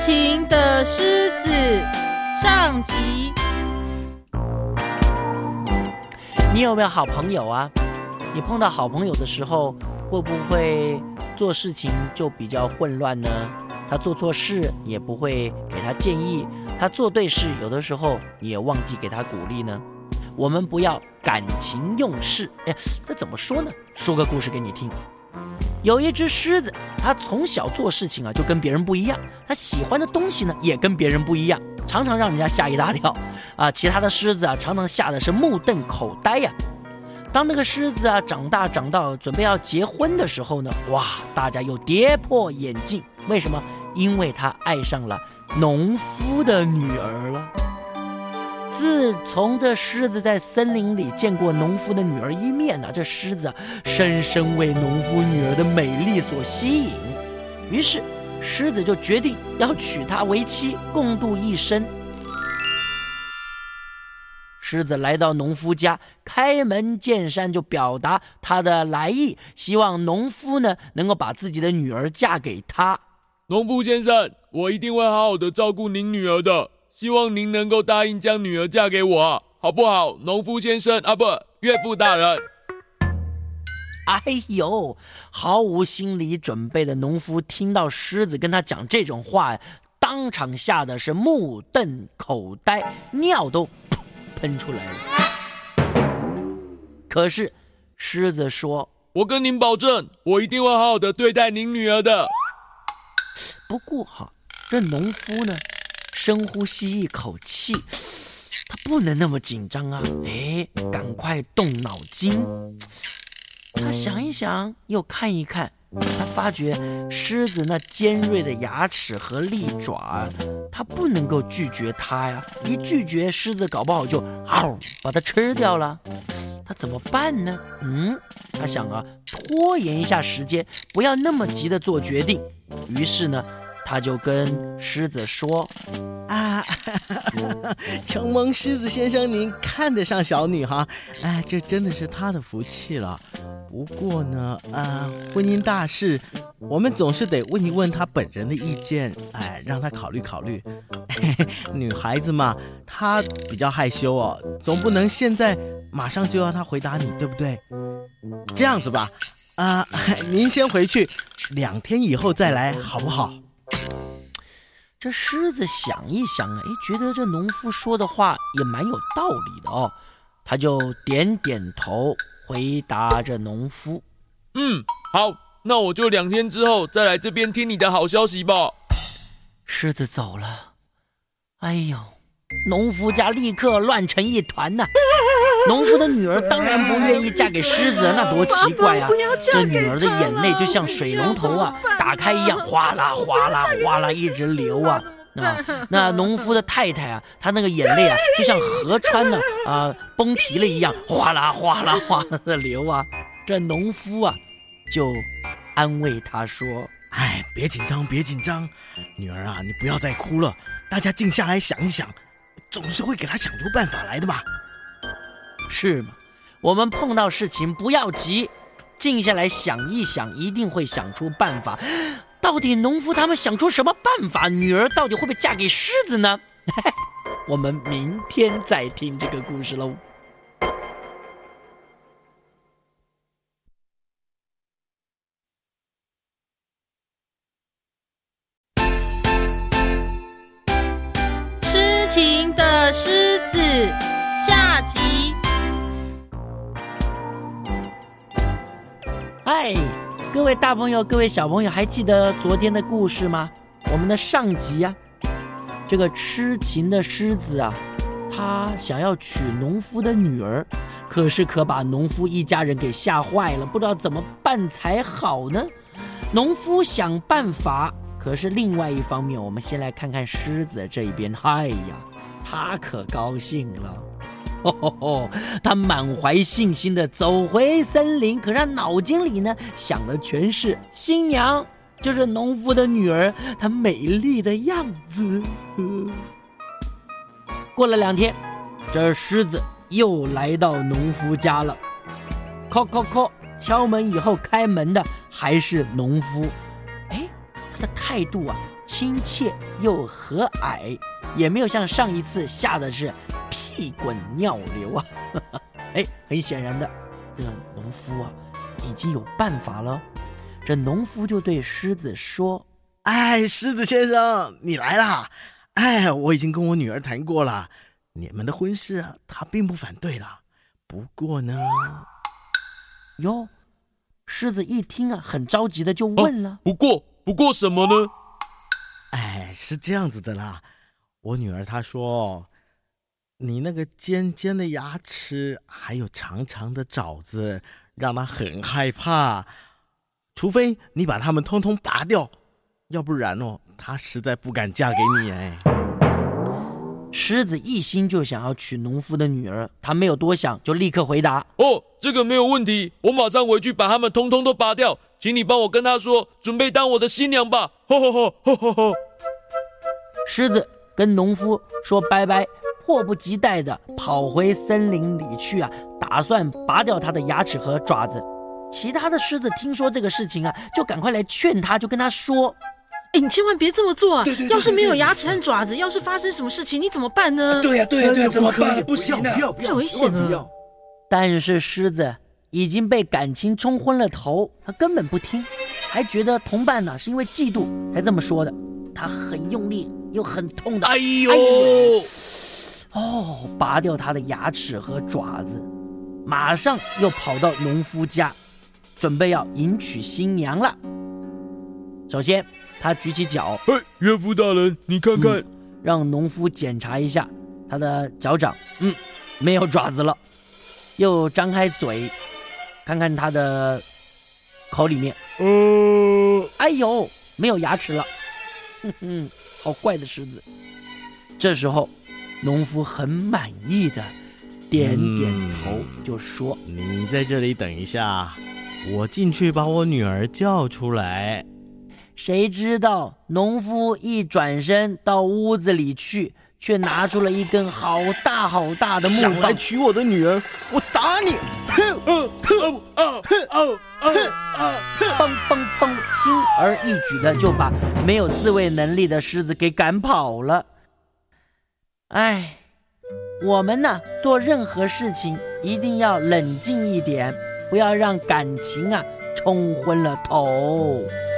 情的狮子上集。 你有没有好朋友啊？你碰到好朋友的时候，会不会做事情就比较混乱呢？他做错事，你也不会给他建议；他做对事，有的时候你也忘记给他鼓励呢。我们不要感情用事。这怎么说呢？说个故事给你听。有一只狮子，它从小做事情就跟别人不一样，它喜欢的东西呢也跟别人不一样，常常让人家吓一大跳其他的狮子常常吓得是目瞪口呆呀。当那个狮子长大准备要结婚的时候呢，哇，大家又跌破眼镜。为什么？因为他爱上了农夫的女儿了。自从这狮子在森林里见过农夫的女儿一面呢，这狮子深深为农夫女儿的美丽所吸引，于是狮子就决定要娶她为妻，共度一生。狮子来到农夫家，开门见山就表达他的来意，希望农夫呢能够把自己的女儿嫁给他。 农夫先生，我一定会好好的照顾您女儿的，希望您能够答应将女儿嫁给我好不好？农夫先生岳父大人。 哎呦，毫无心理准备的农夫听到狮子跟他讲这种话，当场吓得是目瞪口呆，尿都喷出来了。可是狮子说： 我跟您保证，我一定会好好的对待您女儿的。 不过这农夫呢深呼吸一口气，他不能那么紧张赶快动脑筋。他想一想，又看一看，他发觉狮子那尖锐的牙齿和利爪他不能够拒绝他呀，一拒绝狮子搞不好就把它吃掉了。他怎么办呢？他想拖延一下时间，不要那么急的做决定。于是呢，他就跟狮子说： 承蒙狮子先生您看得上小女哈，这真的是她的福气了。不过呢，婚姻大事，我们总是得问一问她本人的意见，让她考虑考虑。女孩子嘛，她比较害羞总不能现在马上就要她回答你，对不对？这样子吧，您先回去，2天以后再来，好不好？ 这狮子想一想觉得这农夫说的话也蛮有道理的他就点点头回答着农夫： 好，那我就2天之后再来这边听你的好消息吧。 狮子走了，农夫家立刻乱成一团呐。农夫的女儿当然不愿意嫁给狮子，那多奇怪这女儿的眼泪就像水龙头打开一样，哗啦哗啦哗啦一直流那农夫的太太她那个眼泪就像河川崩堤了一样，哗啦哗啦哗啦的流这农夫就安慰她说： 别紧张别紧张，女儿你不要再哭了，大家静下来想一想，总是会给她想出办法来的吧。 是吗？我们碰到事情不要急，静下来想一想，一定会想出办法。到底农夫他们想出什么办法？女儿到底会不会嫁给狮子呢？我们明天再听这个故事喽。 痴情的狮子下集。 各位大朋友各位小朋友，还记得昨天的故事吗？我们的上集这个痴情的狮子他想要娶农夫的女儿，可把农夫一家人给吓坏了，不知道怎么办才好呢。农夫想办法，可是另外一方面，我们先来看看狮子这一边。他可高兴了，他满怀信心的走回森林，可是他脑筋里呢想的全是新娘，就是农夫的女儿，她美丽的样子。过了2天，这狮子又来到农夫家了。敲门以后，开门的还是农夫。他的态度亲切又和蔼，也没有像上一次吓得是屁滚尿流啊。很显然的，这个农夫啊已经有办法了。这农夫就对狮子说： 狮子先生，你来啦！我已经跟我女儿谈过了，你们的婚事啊，她并不反对了。不过呢， 哟，狮子一听啊，很着急的就问了： 不过什么呢？ 是这样子的啦，我女儿她说，你那个尖尖的牙齿，还有长长的爪子，让她很害怕。除非你把它们通通拔掉，要不然她实在不敢嫁给你。 狮子一心就想要娶农夫的女儿，他没有多想，就立刻回答： 这个没有问题，我马上回去把它们通通都拔掉，请你帮我跟她说，准备当我的新娘吧。 狮子跟农夫说拜拜，迫不及待地跑回森林里去啊，打算拔掉他的牙齿和爪子。其他的狮子听说这个事情啊，就赶快来劝他，就跟他说： 你千万别这么做啊！ 对， 要是没有牙齿和爪子，要是发生什么事情，你怎么办呢？ 对呀，怎么办？不行啊， 太危险了。 但是狮子已经被感情冲昏了头，他根本不听，还觉得同伴呢是因为嫉妒才这么说的。他很用力又很痛的拔掉他的牙齿和爪子，马上又跑到农夫家，准备要迎娶新娘了。首先他举起脚， 岳父大人，你看看， 让农夫检查一下他的脚掌，没有爪子了。又张开嘴，看看他的口里面，没有牙齿了。好怪的狮子。这时候农夫很满意的点点头，就说： 你在这里等一下，我进去把我女儿叫出来。 谁知道农夫一转身到屋子里去，却拿出了一根好大好大的木棒。 想来娶我的女儿，我打你！ 嘣嘣嘣，轻而易举的就把没有自卫能力的狮子给赶跑了。我们呢，做任何事情一定要冷静一点，不要让感情冲昏了头。